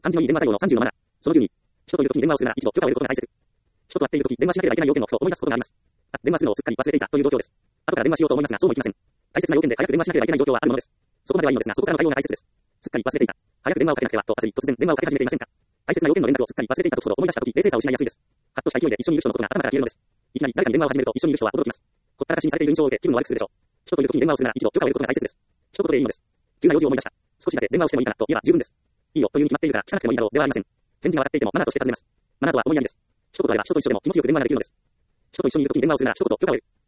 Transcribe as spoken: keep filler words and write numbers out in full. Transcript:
漢字のいい電話対応のさんじゅうのマナー。そのじゅうに。人といるときに電話をするなら一度許可を得ることが大切。人と会っているとき電話しなければいけない要件をふと思い出すことがあります。あ、電話するのをすっかり忘れていたという状況です。後から電話しようと思いますがそうもいきません。大切な要件で早く電話しなければいけない状況はあるものです。そこまではいいのですがそこからの対応が大切です。すっかり忘れていた。早く電話をかけなくてはと焦り突然電話をかけ始めていませんか。大切な要件の連絡をすっかり忘れていたときほど思い出したとき冷静さを失いやすいです。はっとした勢いで一緒にいる人のことが頭から消えるのです。いきなり誰かに電話を始めると一緒にいる人は驚きます。ほったらかしにされている印象を受け気分を悪くするでしょう。人といるときに電話をするなら一度許可を得ることが大切です。一言でいいのです。急な用事を思い出した。少しだけ電話をしてもいいかなと言えば十分です。いいよというに決まっているから聞かなくてもいいだろうではありません。返事が笑っていてもマナーとして尋ねます。マナーとは思いやりです。一言あれば人と一緒でも気持ちよく電話ができるのです。人と一緒にいるときに電話をするなら一言許可を得る。